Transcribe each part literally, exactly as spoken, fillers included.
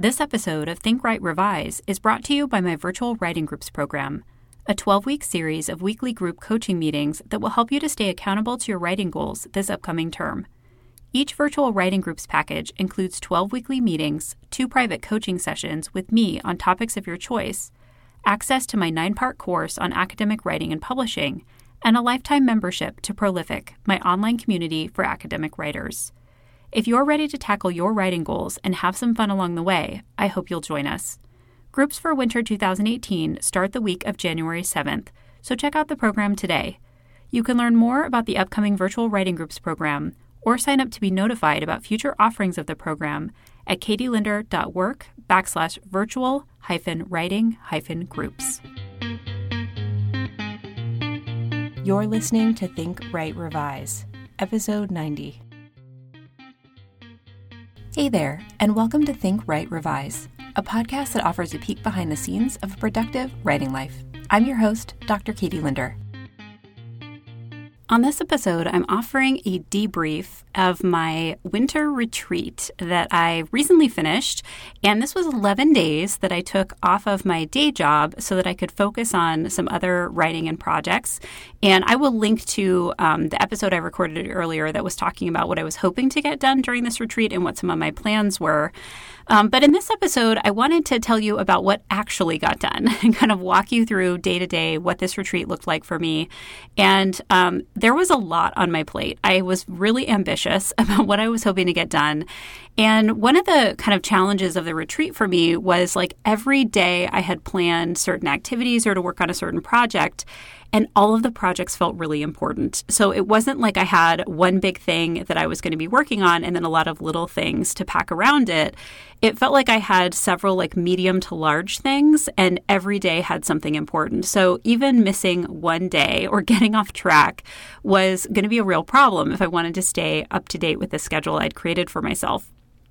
This episode of Think Write Revise is brought to you by my virtual writing groups program, a twelve-week series of weekly group coaching meetings that will help you to stay accountable to your writing goals this upcoming term. Each virtual writing groups package includes twelve weekly meetings, two private coaching sessions with me on topics of your choice, access to my nine-part course on academic writing and publishing, and a lifetime membership to Prolific, my online community for academic writers. If you're ready to tackle your writing goals and have some fun along the way, I hope you'll join us. Groups for winter two thousand eighteen start the week of January seventh, so check out the program today. You can learn more about the upcoming virtual writing groups program or sign up to be notified about future offerings of the program at katielinder.work backslash virtual hyphen writing hyphen groups. You're listening to Think Write Revise, episode ninety. Hey there, and welcome to Think Write Revise, a podcast that offers a peek behind the scenes of a productive writing life. I'm your host, Doctor Katie Linder. On this episode, I'm offering a debrief of my winter retreat that I recently finished, and this was eleven days that I took off of my day job so that I could focus on some other writing and projects. And I will link to um, the episode I recorded earlier that was talking about what I was hoping to get done during this retreat and what some of my plans were. Um, but in this episode, I wanted to tell you about what actually got done and kind of walk you through day to day what this retreat looked like for me. And um, there was a lot on my plate. I was really ambitious about what I was hoping to get done. And one of the kind of challenges of the retreat for me was like every day I had planned certain activities or to work on a certain project, and all of the projects felt really important. So it wasn't like I had one big thing that I was going to be working on and then a lot of little things to pack around it. It felt like I had several like medium to large things, and every day had something important. So even missing one day or getting off track was going to be a real problem if I wanted to stay up to date with the schedule I'd created for myself.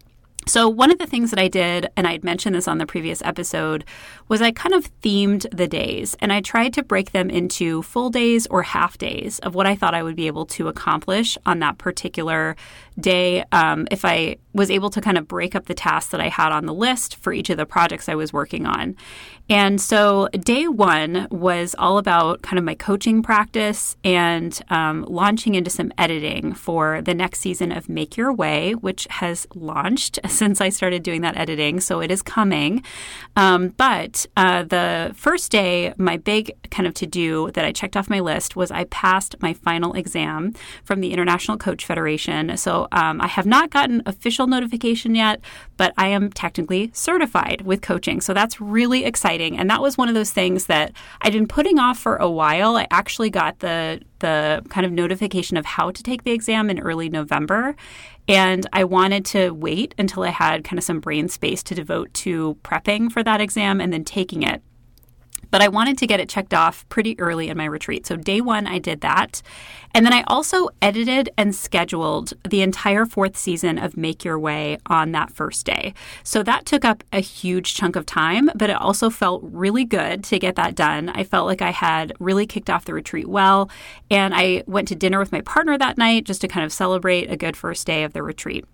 So one of the things that I did, and I had mentioned this on the previous episode, was I kind of themed the days, and I tried to break them into full days or half days of what I thought I would be able to accomplish on that particular day um, if I was able to kind of break up the tasks that I had on the list for each of the projects I was working on. And so day one was all about kind of my coaching practice and um, launching into some editing for the next season of Make Your Way, which has launched since I started doing that editing, so it is coming. Um, but uh, the first day, my big kind of to-do that I checked off my list was I passed my final exam from the International Coach Federation. So um, I have not gotten official notification yet, but I am technically certified with coaching. So that's really exciting. And that was one of those things that I'd been putting off for a while. I actually got the the kind of notification of how to take the exam in early November. And I wanted to wait until I had kind of some brain space to devote to prepping for that exam and then taking it. But I wanted to get it checked off pretty early in my retreat. So day one, I did that. And then I also edited and scheduled the entire fourth season of Make Your Way on that first day. So that took up a huge chunk of time, but it also felt really good to get that done. I felt like I had really kicked off the retreat well. And I went to dinner with my partner that night just to kind of celebrate a good first day of the retreat.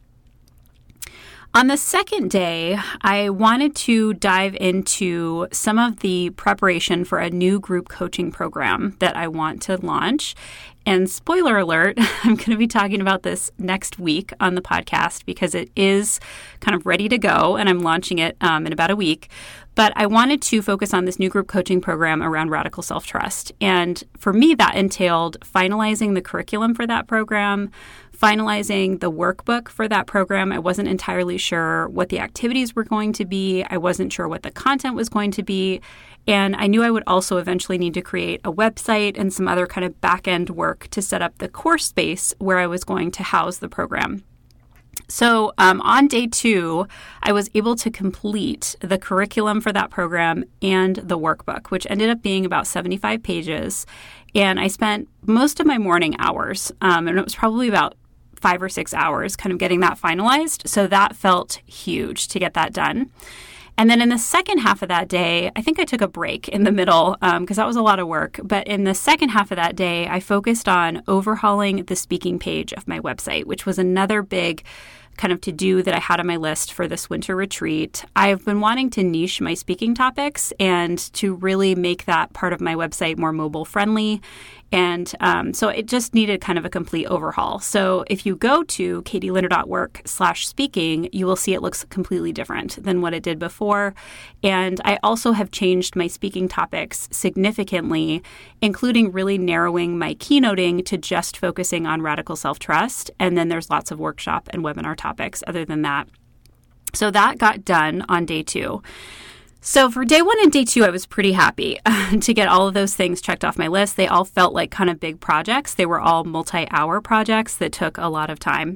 On the second day, I wanted to dive into some of the preparation for a new group coaching program that I want to launch. And spoiler alert, I'm going to be talking about this next week on the podcast because it is kind of ready to go and I'm launching it um, in about a week. But I wanted to focus on this new group coaching program around radical self-trust. And for me, that entailed finalizing the curriculum for that program, finalizing the workbook for that program. I wasn't entirely sure what the activities were going to be. I wasn't sure what the content was going to be. And I knew I would also eventually need to create a website and some other kind of back-end work to set up the course space where I was going to house the program. So um, on day two, I was able to complete the curriculum for that program and the workbook, which ended up being about seventy-five pages. And I spent most of my morning hours, um, and it was probably about five or six hours kind of getting that finalized. So that felt huge to get that done. And then in the second half of that day, I think I took a break in the middle because um, that was a lot of work. But in the second half of that day, I focused on overhauling the speaking page of my website, which was another big kind of to-do that I had on my list for this winter retreat. I've been wanting to niche my speaking topics and to really make that part of my website more mobile friendly. And um, so it just needed kind of a complete overhaul. So if you go to katielinder.work slash speaking, you will see it looks completely different than what it did before. And I also have changed my speaking topics significantly, including really narrowing my keynoting to just focusing on radical self-trust. And then there's lots of workshop and webinar topics other than that. So that got done on day two. So for day one and day two, I was pretty happy to get all of those things checked off my list. They all felt like kind of big projects. They were all multi-hour projects that took a lot of time.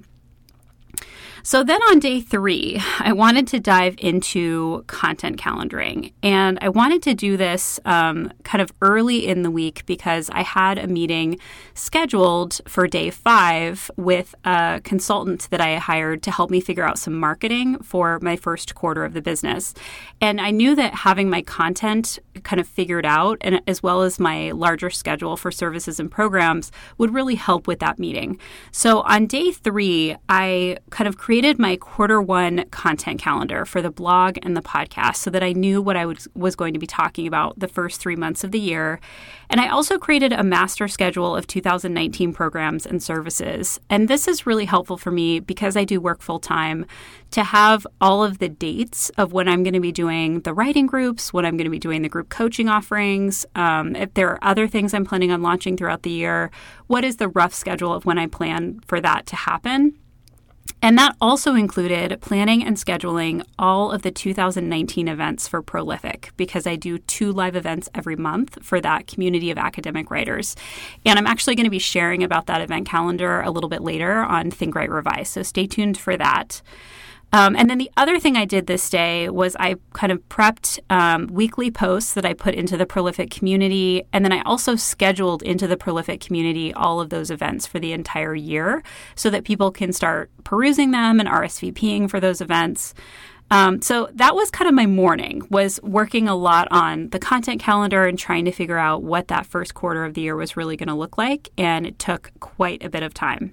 So then on day three, I wanted to dive into content calendaring. And I wanted to do this um, kind of early in the week because I had a meeting scheduled for day five with a consultant that I hired to help me figure out some marketing for my first quarter of the business. And I knew that having my content kind of figured out, and as well as my larger schedule for services and programs, would really help with that meeting. So on day three, I kind of created created my quarter one content calendar for the blog and the podcast so that I knew what I was, was going to be talking about the first three months of the year. And I also created a master schedule of two thousand nineteen programs and services. And this is really helpful for me because I do work full time to have all of the dates of when I'm going to be doing the writing groups, when I'm going to be doing the group coaching offerings, um, if there are other things I'm planning on launching throughout the year, what is the rough schedule of when I plan for that to happen? And that also included planning and scheduling all of the two thousand nineteen events for Prolific because I do two live events every month for that community of academic writers. And I'm actually going to be sharing about that event calendar a little bit later on Think, Write, Revise. So stay tuned for that. Um, and then the other thing I did this day was I kind of prepped um, weekly posts that I put into the Prolific community. And then I also scheduled into the Prolific community all of those events for the entire year so that people can start perusing them and RSVPing for those events. Um, so that was kind of my morning, was working a lot on the content calendar and trying to figure out what that first quarter of the year was really going to look like. And it took quite a bit of time.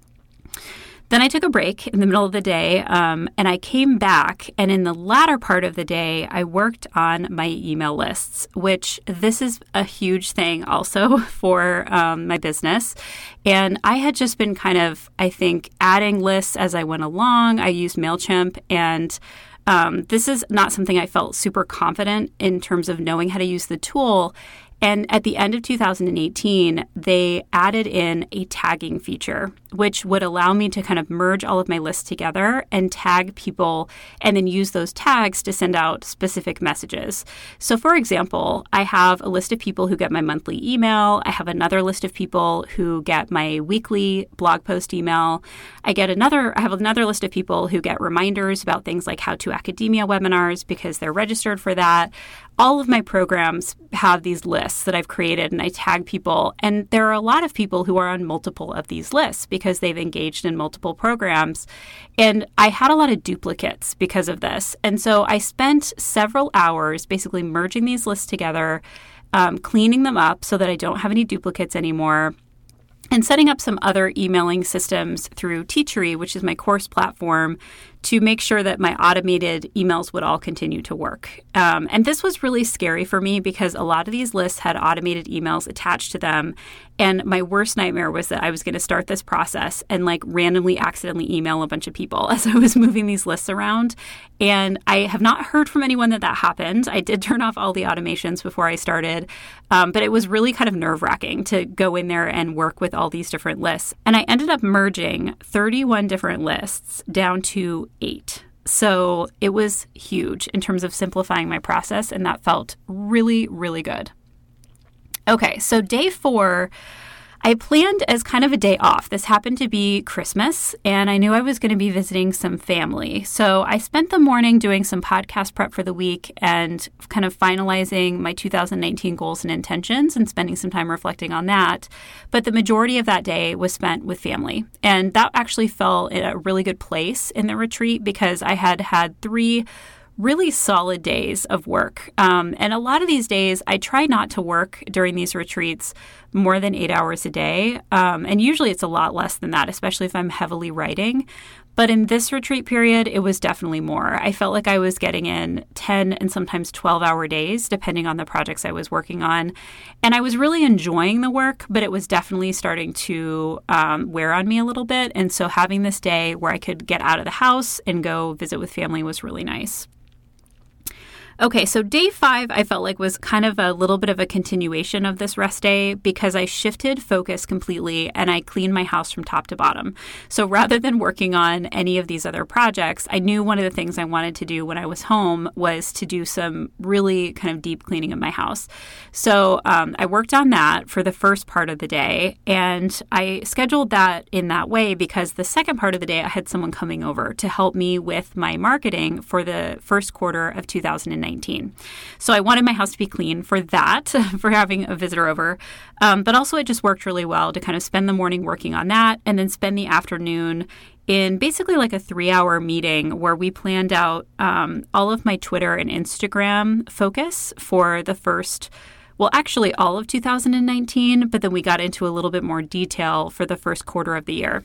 Then I took a break in the middle of the day, um, and I came back, and in the latter part of the day, I worked on my email lists, which this is a huge thing also for um, my business. And I had just been kind of, I think, adding lists as I went along. I used MailChimp, and um, this is not something I felt super confident in terms of knowing how to use the tool. And at the end of two thousand eighteen, they added in a tagging feature, which would allow me to kind of merge all of my lists together and tag people and then use those tags to send out specific messages. So for example, I have a list of people who get my monthly email. I have another list of people who get my weekly blog post email. I get another, I have another list of people who get reminders about things like How to Academia webinars because they're registered for that. All of my programs have these lists that I've created, and I tag people. And there are a lot of people who are on multiple of these lists because they've engaged in multiple programs. And I had a lot of duplicates because of this. And so I spent several hours basically merging these lists together, um, cleaning them up so that I don't have any duplicates anymore, and setting up some other emailing systems through Teachery, which is my course platform, to make sure that my automated emails would all continue to work. Um, and this was really scary for me because a lot of these lists had automated emails attached to them. And my worst nightmare was that I was going to start this process and like randomly accidentally email a bunch of people as I was moving these lists around. And I have not heard from anyone that that happened. I did turn off all the automations before I started, um, but it was really kind of nerve-wracking to go in there and work with all these different lists. And I ended up merging thirty-one different lists down to eight. So it was huge in terms of simplifying my process, and that felt really, really good. Okay, so day four, I planned as kind of a day off. This happened to be Christmas, and I knew I was going to be visiting some family. So I spent the morning doing some podcast prep for the week and kind of finalizing my two thousand nineteen goals and intentions and spending some time reflecting on that. But the majority of that day was spent with family. And that actually fell in a really good place in the retreat because I had had three really solid days of work. Um, and a lot of these days, I try not to work during these retreats more than eight hours a day. Um, and usually it's a lot less than that, especially if I'm heavily writing. But in this retreat period, it was definitely more. I felt like I was getting in ten and sometimes twelve-hour days, depending on the projects I was working on. And I was really enjoying the work, but it was definitely starting to um, wear on me a little bit. And so having this day where I could get out of the house and go visit with family was really nice. Okay, so day five, I felt like was kind of a little bit of a continuation of this rest day because I shifted focus completely and I cleaned my house from top to bottom. So rather than working on any of these other projects, I knew one of the things I wanted to do when I was home was to do some really kind of deep cleaning of my house. So um, I worked on that for the first part of the day, and I scheduled that in that way because the second part of the day, I had someone coming over to help me with my marketing for the first quarter of two thousand nineteen. So I wanted my house to be clean for that, for having a visitor over. Um, but also it just worked really well to kind of spend the morning working on that and then spend the afternoon in basically like a three-hour meeting where we planned out um, all of my Twitter and Instagram focus for the first Well, actually all of two thousand nineteen, but then we got into a little bit more detail for the first quarter of the year.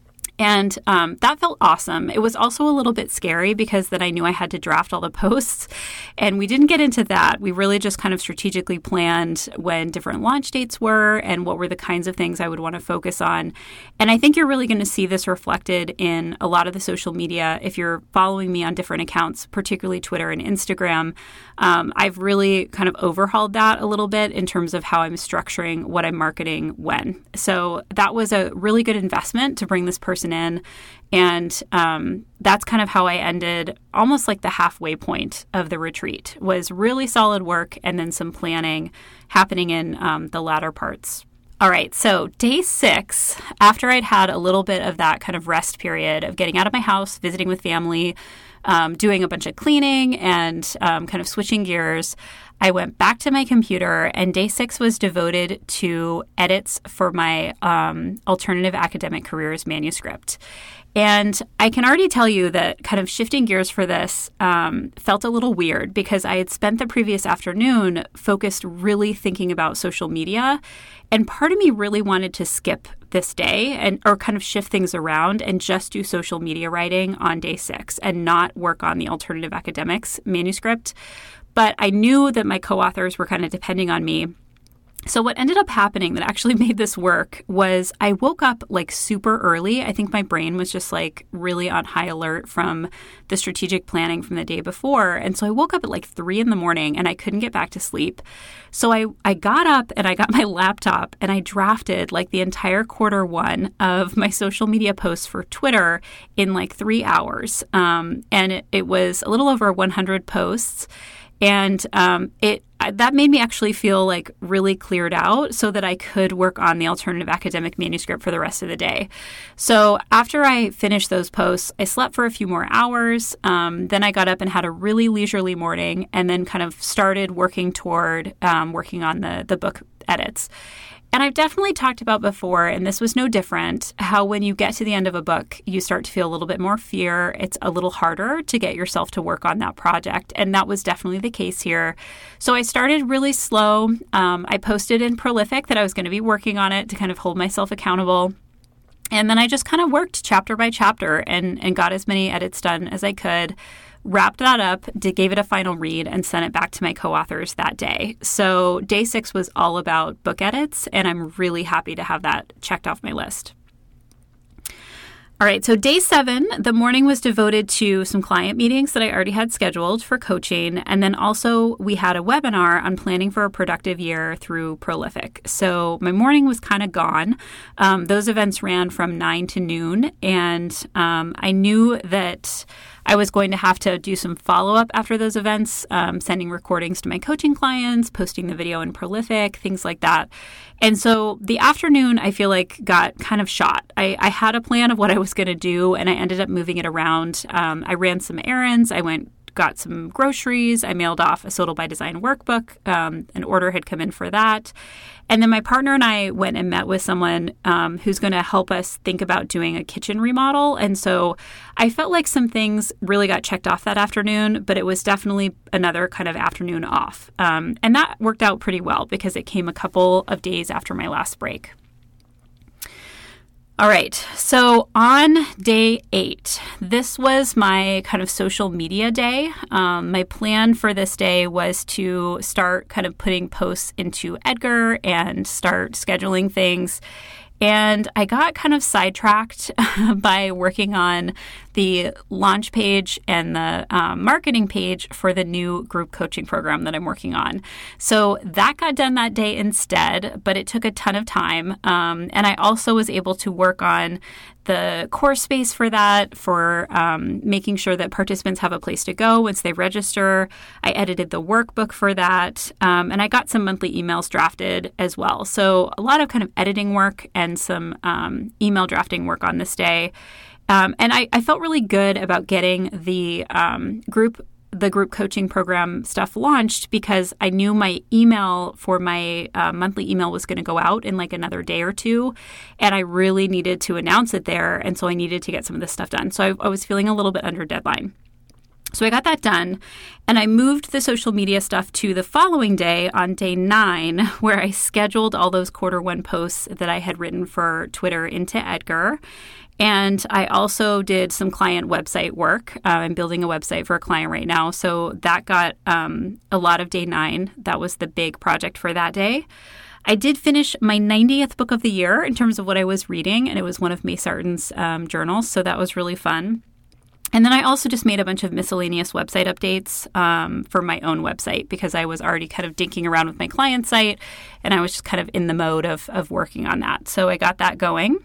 And um, that felt awesome. It was also a little bit scary because then I knew I had to draft all the posts, and we didn't get into that. We really just kind of strategically planned when different launch dates were and what were the kinds of things I would want to focus on. And I think you're really going to see this reflected in a lot of the social media. If you're following me on different accounts, particularly Twitter and Instagram, um, I've really kind of overhauled that a little bit in terms of how I'm structuring what I'm marketing when. So that was a really good investment to bring this person in. And um, that's kind of how I ended almost like the halfway point of the retreat, was really solid work and then some planning happening in um, the latter parts. All right, so day six, after I'd had a little bit of that kind of rest period of getting out of my house, visiting with family, um, doing a bunch of cleaning and um, kind of switching gears, I went back to my computer, and day six was devoted to edits for my um, alternative academic careers manuscript. And I can already tell you that kind of shifting gears for this um, felt a little weird because I had spent the previous afternoon focused really thinking about social media. And part of me really wanted to skip this day and or kind of shift things around and just do social media writing on day six and not work on the alternative academics manuscript. But I knew that my co-authors were kind of depending on me. So what ended up happening that actually made this work was I woke up like super early. I think my brain was just like really on high alert from the strategic planning from the day before. And so I woke up at like three in the morning and I couldn't get back to sleep. So I, I got up and I got my laptop and I drafted like the entire quarter one of my social media posts for Twitter in like three hours. Um, and it, it was a little over one hundred posts. And um, it that made me actually feel like really cleared out so that I could work on the alternative academic manuscript for the rest of the day. So after I finished those posts, I slept for a few more hours. Um, then I got up and had a really leisurely morning and then kind of started working toward um, working on the, the book edits. And I've definitely talked about before, and this was no different, how when you get to the end of a book, you start to feel a little bit more fear. It's a little harder to get yourself to work on that project. And that was definitely the case here. So I started really slow. Um, I posted in Prolific that I was going to be working on it to kind of hold myself accountable. And then I just kind of worked chapter by chapter and, and got as many edits done as I could. Wrapped that up, did, gave it a final read, and sent it back to my co-authors that day. So day six was all about book edits, and I'm really happy to have that checked off my list. All right, so day seven, the morning was devoted to some client meetings that I already had scheduled for coaching. And then also we had a webinar on planning for a productive year through Prolific. So my morning was kind of gone. Um, those events ran from nine to noon. And um, I knew that I was going to have to do some follow-up after those events, um, sending recordings to my coaching clients, posting the video in Prolific, things like that. And so the afternoon, I feel like, got kind of shot. I, I had a plan of what I was going to do, and I ended up moving it around. Um, I ran some errands. I went got some groceries. I mailed off a Sodal by Design workbook. Um, an order had come in for that. And then my partner and I went and met with someone um, who's going to help us think about doing a kitchen remodel. And so I felt like some things really got checked off that afternoon, but it was definitely another kind of afternoon off. Um, and that worked out pretty well because it came a couple of days after my last break. All right. So on day eight, this was my kind of social media day. Um, my plan for this day was to start kind of putting posts into Edgar and start scheduling things. And I got kind of sidetracked by working on the launch page and the um, marketing page for the new group coaching program that I'm working on. So that got done that day instead, but it took a ton of time. Um, and I also was able to work on the course space for that, for um, making sure that participants have a place to go once they register. I edited the workbook for that, um, and I got some monthly emails drafted as well. So a lot of kind of editing work and some um, email drafting work on this day. Um, and I, I felt really good about getting the um, group the group coaching program stuff launched because I knew my email for my uh, monthly email was going to go out in like another day or two. And I really needed to announce it there. And so I needed to get some of this stuff done. So I, I was feeling a little bit under deadline. So I got that done, and I moved the social media stuff to the following day on day nine, where I scheduled all those quarter one posts that I had written for Twitter into Edgar. And I also did some client website work. Uh, I'm building a website for a client right now. So that got um, a lot of day nine. That was the big project for that day. I did finish my ninetieth book of the year in terms of what I was reading, and it was one of May Sarton's um, journals. So that was really fun. And then I also just made a bunch of miscellaneous website updates um, for my own website because I was already kind of dinking around with my client site, and I was just kind of in the mode of, of working on that. So I got that going.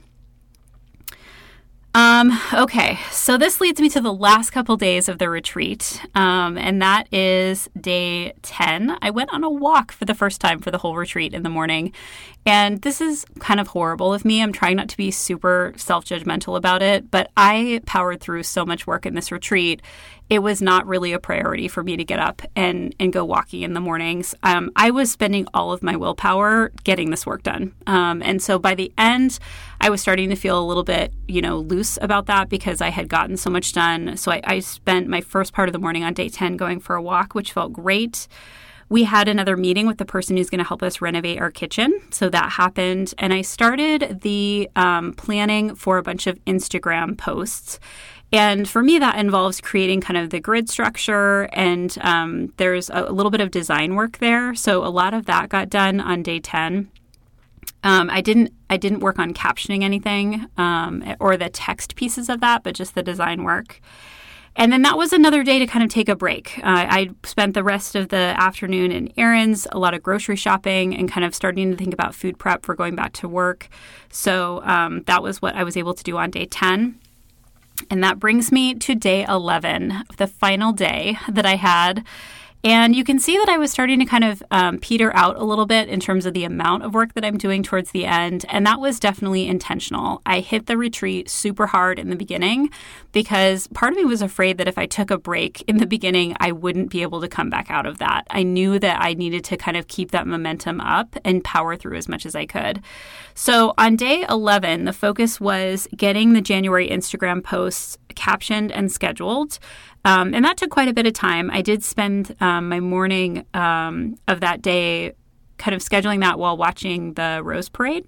Um, okay, so this leads me to the last couple days of the retreat, um, and that is day ten. I went on a walk for the first time for the whole retreat in the morning, and this is kind of horrible of me. I'm trying not to be super self-judgmental about it, but I powered through so much work in this retreat. It was not really a priority for me to get up and, and go walking in the mornings. Um, I was spending all of my willpower getting this work done. Um, and so by the end, I was starting to feel a little bit, you know, loose about that because I had gotten so much done. So I, I spent my first part of the morning on day ten going for a walk, which felt great. We had another meeting with the person who's going to help us renovate our kitchen. So that happened. And I started the um, planning for a bunch of Instagram posts. And for me, that involves creating kind of the grid structure, and um, there's a, a little bit of design work there. So a lot of that got done on day ten. Um, I didn't I didn't work on captioning anything um, or the text pieces of that, but just the design work. And then that was another day to kind of take a break. Uh, I spent the rest of the afternoon in errands, a lot of grocery shopping, and kind of starting to think about food prep for going back to work. So um, that was what I was able to do on day ten. And that brings me to day eleven, the final day that I had. And you can see that I was starting to kind of um, peter out a little bit in terms of the amount of work that I'm doing towards the end. And that was definitely intentional. I hit the retreat super hard in the beginning because part of me was afraid that if I took a break in the beginning, I wouldn't be able to come back out of that. I knew that I needed to kind of keep that momentum up and power through as much as I could. So on day eleven, the focus was getting the January Instagram posts captioned and scheduled. Um, and that took quite a bit of time. I did spend um, my morning um, of that day kind of scheduling that while watching the Rose Parade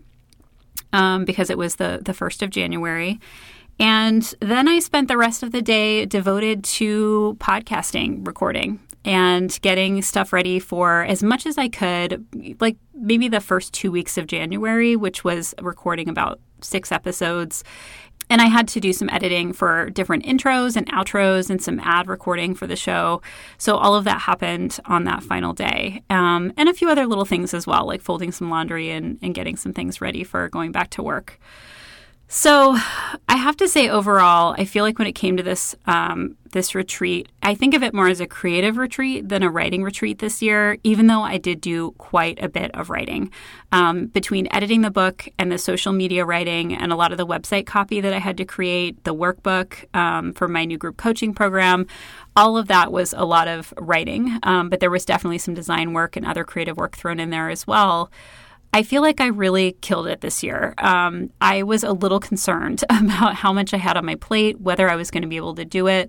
um, because it was the, the first of January. And then I spent the rest of the day devoted to podcasting, recording, and getting stuff ready for as much as I could, like maybe the first two weeks of January, which was recording about six episodes. And I had to do some editing for different intros and outros and some ad recording for the show. So all of that happened on that final day. Um, and a few other little things as well, like folding some laundry and, and getting some things ready for going back to work. So I have to say overall, I feel like when it came to this um, this retreat, I think of it more as a creative retreat than a writing retreat this year, even though I did do quite a bit of writing. Um, between editing the book and the social media writing and a lot of the website copy that I had to create, the workbook um, for my new group coaching program, all of that was a lot of writing. Um, but there was definitely some design work and other creative work thrown in there as well. I feel like I really killed it this year. Um, I was a little concerned about how much I had on my plate, whether I was going to be able to do it.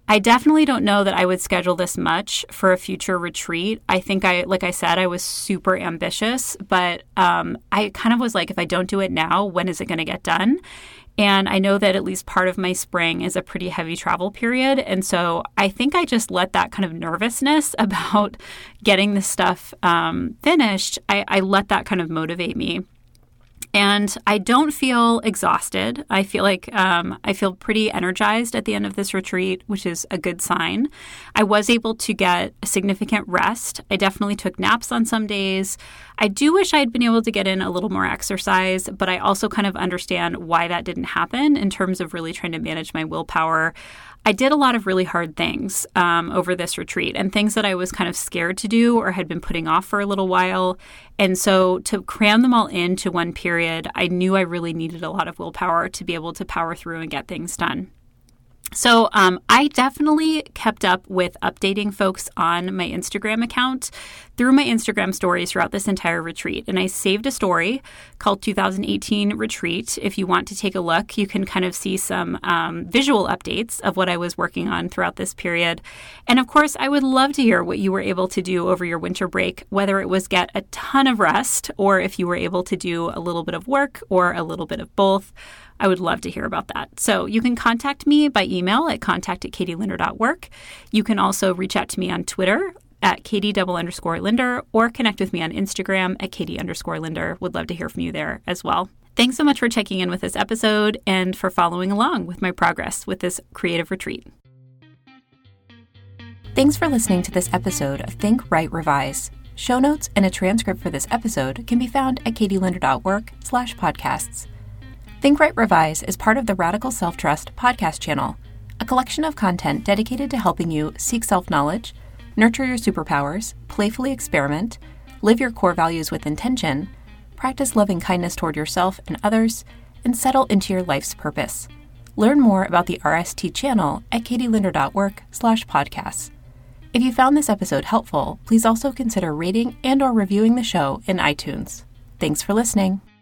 I definitely don't know that I would schedule this much for a future retreat. I think I, like I said, I was super ambitious, but um, I kind of was like, if I don't do it now, when is it going to get done? And I know that at least part of my spring is a pretty heavy travel period. And so I think I just let that kind of nervousness about getting this stuff um, finished, I, I let that kind of motivate me. And I don't feel exhausted. I feel like um, I feel pretty energized at the end of this retreat, which is a good sign. I was able to get a significant rest. I definitely took naps on some days. I do wish I had been able to get in a little more exercise, but I also kind of understand why that didn't happen in terms of really trying to manage my willpower. I did a lot of really hard things um, over this retreat and things that I was kind of scared to do or had been putting off for a little while. And so to cram them all into one period, I knew I really needed a lot of willpower to be able to power through and get things done. So um, I definitely kept up with updating folks on my Instagram account through my Instagram stories throughout this entire retreat. And I saved a story called two thousand eighteen Retreat. If you want to take a look, you can kind of see some um, visual updates of what I was working on throughout this period. And of course, I would love to hear what you were able to do over your winter break, whether it was get a ton of rest or if you were able to do a little bit of work or a little bit of both. I would love to hear about that. So you can contact me by email at contact at katie linder dot work. You can also reach out to me on Twitter at Katie double underscore Linder or connect with me on Instagram at Katie underscore Linder. Would love to hear from you there as well. Thanks so much for checking in with this episode and for following along with my progress with this creative retreat. Thanks for listening to this episode of Think, Write, Revise. Show notes and a transcript for this episode can be found at katie linder dot work slash podcasts. Think, Write, Revise is part of the Radical Self-Trust podcast channel, a collection of content dedicated to helping you seek self-knowledge, nurture your superpowers, playfully experiment, live your core values with intention, practice loving kindness toward yourself and others, and settle into your life's purpose. Learn more about the R S T channel at katie linder dot work slash podcasts. If you found this episode helpful, please also consider rating and or reviewing the show in iTunes. Thanks for listening.